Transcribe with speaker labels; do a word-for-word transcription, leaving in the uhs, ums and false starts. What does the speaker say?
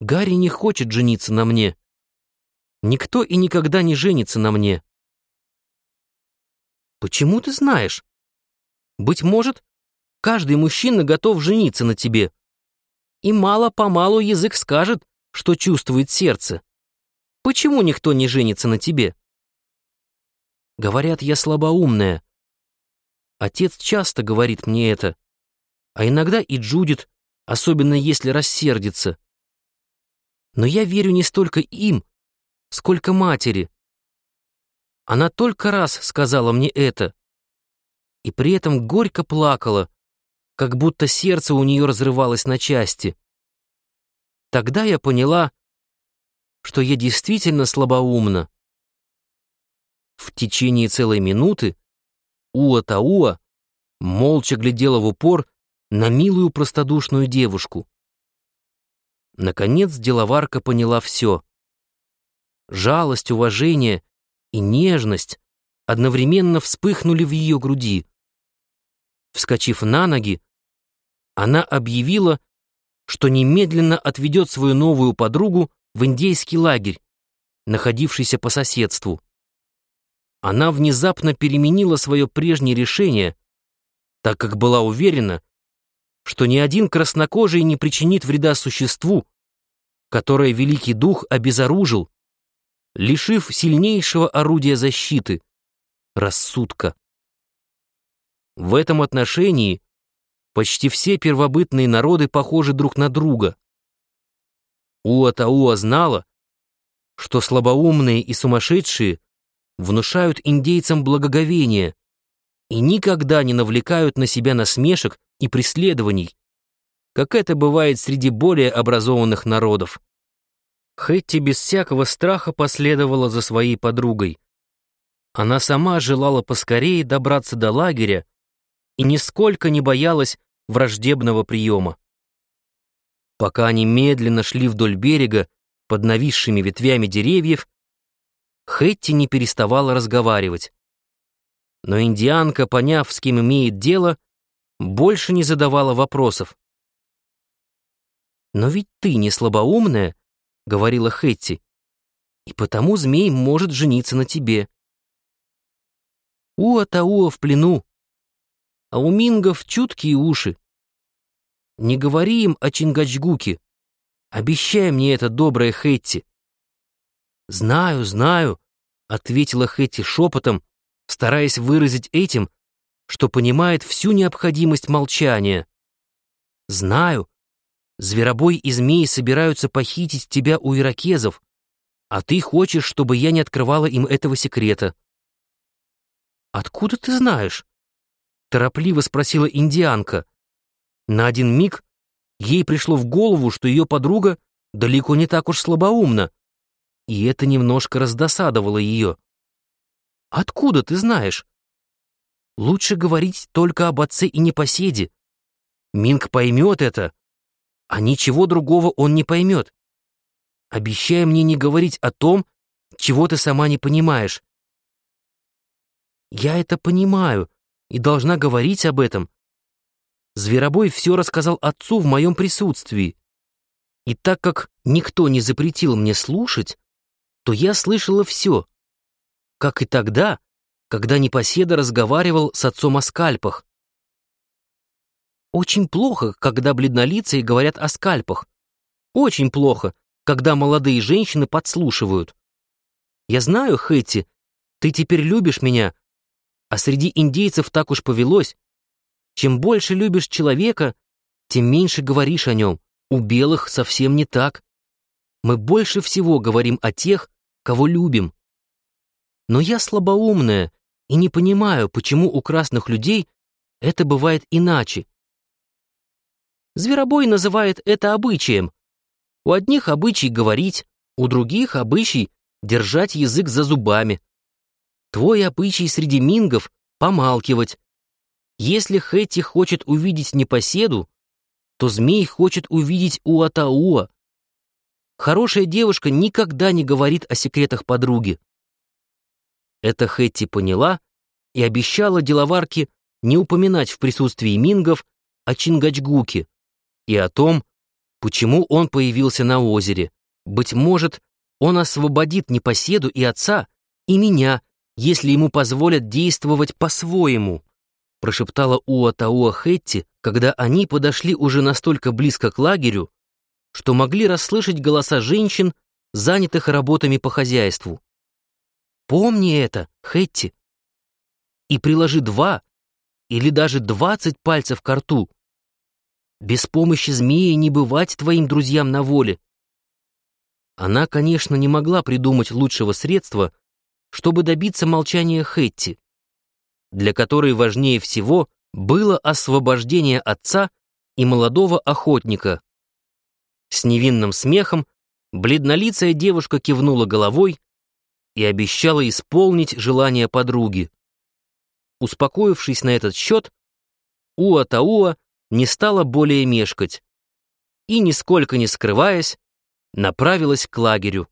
Speaker 1: Гарри не хочет жениться на мне. Никто и никогда не женится на мне. Почему ты знаешь? Быть может, каждый мужчина готов жениться на тебе. И мало-помалу язык скажет, что чувствует сердце. Почему никто не женится на тебе? Говорят, я слабоумная. Отец часто говорит мне это, а иногда и Джудит, особенно если рассердится. Но я верю не столько им, сколько матери. Она только раз сказала мне это, и при этом горько плакала, как будто сердце у нее разрывалось на части. Тогда я поняла, что я действительно слабоумна. В течение целой минуты Уа-Тауа молча глядела в упор на милую простодушную девушку. Наконец деловарка поняла все. Жалость, уважение и нежность одновременно вспыхнули в ее груди. Вскочив на ноги, она объявила, что немедленно отведет свою новую подругу в индейский лагерь, находившийся по соседству. Она внезапно переменила свое прежнее решение, так как была уверена, что ни один краснокожий не причинит вреда существу, которое Великий Дух обезоружил, лишив сильнейшего орудия защиты — рассудка. В этом отношении почти все первобытные народы похожи друг на друга. Уа-Тауа знала, что слабоумные и сумасшедшие внушают индейцам благоговение и никогда не навлекают на себя насмешек и преследований, как это бывает среди более образованных народов. Хэтти без всякого страха последовала за своей подругой. Она сама желала поскорее добраться до лагеря и нисколько не боялась враждебного приема. Пока они медленно шли вдоль берега под нависшими ветвями деревьев, Хэтти не переставала разговаривать. Но индианка, поняв, с кем имеет дело, больше не задавала вопросов. «Но ведь ты не слабоумная», — говорила Хэтти, «и потому змей может жениться на тебе. Уа-Тауа в плену, а у мингов чуткие уши. Не говори им о Чингачгуке. Обещай мне это, добрая Хэтти». «Знаю, знаю», — ответила Хэтти шепотом, стараясь выразить этим, что понимает всю необходимость молчания. «Знаю, зверобой и змеи собираются похитить тебя у иракезов, а ты хочешь, чтобы я не открывала им этого секрета». «Откуда ты знаешь?» — торопливо спросила индианка. На один миг ей пришло в голову, что ее подруга далеко не так уж слабоумна, и это немножко раздосадовало ее. «Откуда ты знаешь?» «Лучше говорить только об отце и непоседе. Минг поймет это, а ничего другого он не поймет. Обещай мне не говорить о том, чего ты сама не понимаешь». «Я это понимаю и должна говорить об этом. Зверобой все рассказал отцу в моем присутствии. И так как никто не запретил мне слушать, то я слышала все, как и тогда, когда непоседа разговаривал с отцом о скальпах. Очень плохо, когда бледнолицые говорят о скальпах. Очень плохо, когда молодые женщины подслушивают. Я знаю, Хэтти, ты теперь любишь меня, а среди индейцев так уж повелось. Чем больше любишь человека, тем меньше говоришь о нем. У белых совсем не так. Мы больше всего говорим о тех, кого любим. Но я слабоумная и не понимаю, почему у красных людей это бывает иначе. Зверобой называет это обычаем. У одних обычай говорить, у других обычай держать язык за зубами. Твой обычай среди мингов — помалкивать. Если Хэтти хочет увидеть непоседу, то змей хочет увидеть Уа-Тауа. Хорошая девушка никогда не говорит о секретах подруги. Это Хэтти поняла и обещала деловарке не упоминать в присутствии мингов о Чингачгуке и о том, Почему он появился на озере? Быть может, он освободит непоседу и отца, и меня, если ему позволят действовать по-своему, прошептала Уатауа Хэтти, когда они подошли уже настолько близко к лагерю, что могли расслышать голоса женщин, занятых работами по хозяйству. Помни это, Хэтти, и приложи два или даже двадцать пальцев ко рту. Без помощи змеи не бывать твоим друзьям на воле. Она, конечно, не могла придумать лучшего средства, чтобы добиться молчания Хэтти, для которой важнее всего было освобождение отца и молодого охотника. С невинным смехом бледнолицая девушка кивнула головой и обещала исполнить желание подруги. Успокоившись на этот счет, Уатауа не стала более мешкать и, нисколько не скрываясь, направилась к лагерю.